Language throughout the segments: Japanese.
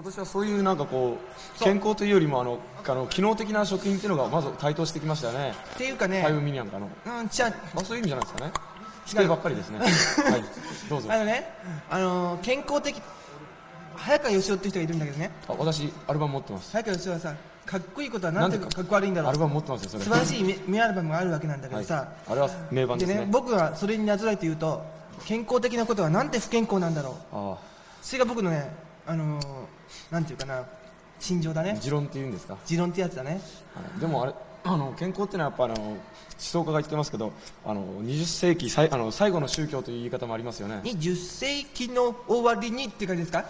私はそういうなんかこう健康というよりも機能的な食品っていうのがまず台頭してきましたよね。 っていうかね、 タイムミニアンかの。そういう意味じゃないですかね。否定ばっかりですね。はい、どうぞ。 健康的、早川義雄って人がいるんだけどね。 私アルバム持ってます。 早川義雄はさ、かっこいいことはなんてかっこ悪いんだろう。 アルバム持ってますよ、それ。 素晴らしい名アルバムがあるわけなんだけどさ、 あれは名盤ですね。 僕はそれになぞらえて言うと、健康的なことはなんて不健康なんだろう。それが僕のね、なんていうかな、心情だね。 持論って言うんですか。 持論ってやつだね。 でもあれ、健康っていうのはやっぱ思想家が言ってますけど、20世紀最後の宗教という言い方もありますよね。 20世紀の終わりにって感じですか。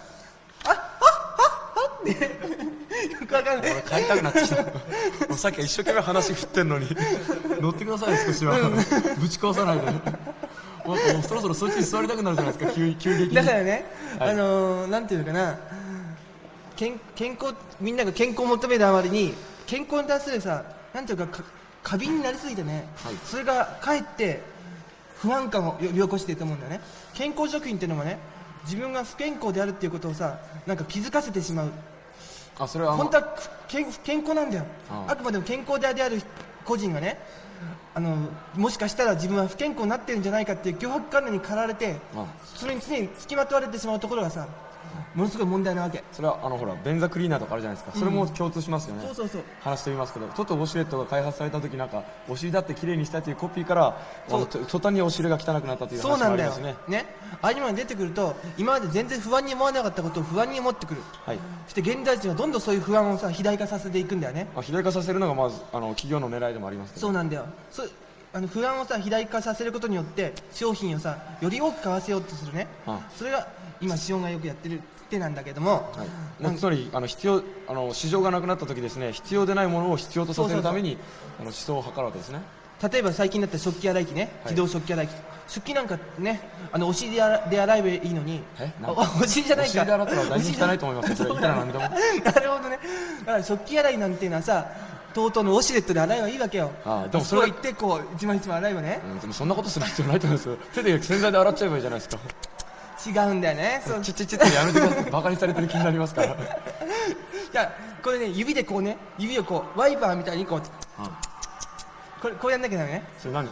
よくわかんない。 俺帰りたくなってきた。さっきから一生懸命話振ってんのに乗ってください、少しは。ぶち壊さないで。もうそろそろそっちに座りたくなるじゃないですか、急激に。 だからね、なんていうのかな、健康、みんなが健康を求めるあまりに健康に対するさ、なんていうか過敏になりすぎてね、それがかえって不安感を呼び起こしていると思うんだよね。健康食品っていうのもね、自分が不健康であるっていうことをさ、なんか気づかせてしまう。 それは本当は健康なんだよ。あくまでも健康である個人がね、もしかしたら自分は不健康になってるんじゃないかっていう脅迫観念に駆られて、それに常に付きまとわれてしまうところがさ、ものすごい問題なわけ。 それはほら便座クリーナーとかあるじゃないですか。それも共通しますよね。 そう話してみますけど、トトウォシュレットが開発された時、なんかお尻だってきれいにしたというコピーから途端にお尻が汚くなったという話もありますね。 ああいうものが出てくると、今まで全然不安に思わなかったことを不安に思ってくる。そして現代人はどんどんそういう不安をさ、肥大化させていくんだよね。 肥大化させるのがまず企業の狙いでもありますけど。 そうなんだよ。不安をさ、肥大化させることによって商品をさ、より多く買わせようとするね。それが今資本がよくやってる手なんだけども、 つまり市場がなくなった時ですね、必要でないものを必要とさせるために思想を図るわけですね。 例えば最近だったら食器洗い機ね、自動食器洗い機、食器なんかね、お尻で洗えばいいのに、お尻じゃないか、お尻で洗ったら大事汚いと思いますよ。それはいくらなんでも。 なるほどね。だから食器洗いなんていうのはさ、TOTOのウォシュレットで洗えばいいわけよ。でもそれを言ってこう一枚一枚洗えばね。 でもそんなことする必要ないと思いますよ。手で洗剤で洗っちゃえばいいじゃないですか。 違うんだよね。 チってやめてください。バカにされてる気になりますから。 じゃあこれね、指でこうね、指をこうワイパーみたいにこうこうやんなきゃダメね。 それ何？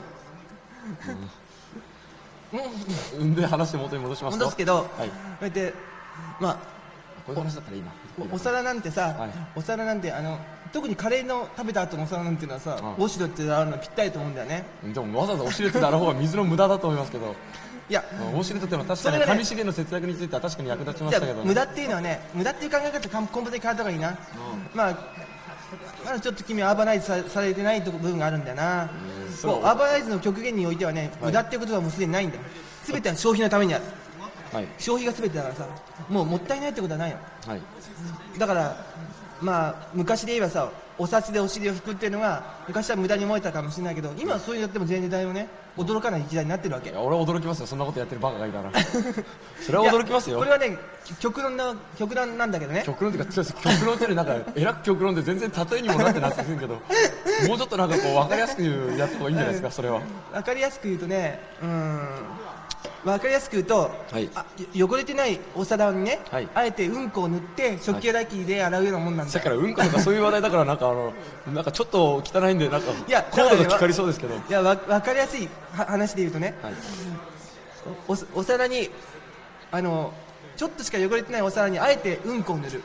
で話元に戻しますと。 戻すけど、こうやってまあこういう話だったらいいな。 お皿なんてさ、お皿なんて特にカレーの食べた後のお皿なんていうのはさ、ウォシュレットで洗うのぴったりと思うんだよね。 でもわざわざウォシュレットで洗う方が水の無駄だと思いますけど。 いや、 ウォシュレットってのは確かに紙資源の節約については確かに役立ちましたけど、 無駄っていうのはね、無駄っていう考え方根本的に変わった方がいいな。まだちょっと君はアーバナイズされてない部分があるんだよな。アーバナイズの極限においてはね、無駄っていうことはもうすでにないんだよ。全ては消費のためにある。消費が全てだからさ、もうもったいないってことはないの。だから昔で言えばさ、お札でお尻を拭くっていうのが昔は無駄に思えたかもしれないけど、今はそういうのやっても全然代をね、驚かない時代になってるわけ。 俺は驚きますよ、そんなことやってるバカがいたら。それは驚きますよ。 これはね、極論なんだけどね。 極論っていうか、極論ってなんかえらく極論で全然例えにもなってなさそうけど、もうちょっとなんかこう分かりやすくやった方がいいんじゃないですか。それは分かりやすく言うとね、分かりやすく言うと、汚れてないお皿にね、あえてうんこを塗って食器洗い機で洗うようなもんなんだよ。 だからうんことかそういう話題だから、なんかちょっと汚いんで、なんかコードがかかりそうですけど。 いや、分かりやすい話で言うとね、お皿にちょっとしか汚れてないお皿にあえてうんこを塗る。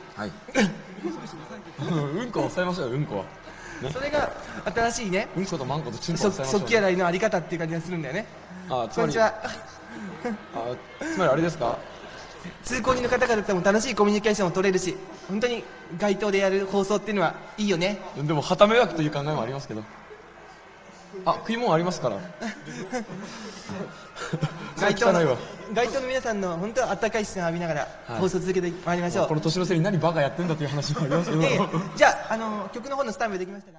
うんこを抑えましょうよ、うんこは。 それが新しいね、 うんことマンコとチンコを抑えましょう。 食器洗いのあり方っていう感じがするんだよね。こんにちは。 つまりあれですか、 通行人の方々とも楽しいコミュニケーションを取れるし、本当に街頭でやる放送っていうのはいいよね。 でも旗迷惑という考えもありますけど、食い物ありますから。 街頭の皆さんの本当は温かい視線を浴びながら放送続けてまいりましょう。 この年の瀬に何バカやってんだという話もありますけど。 じゃあ曲の方のスタンバイできましたか。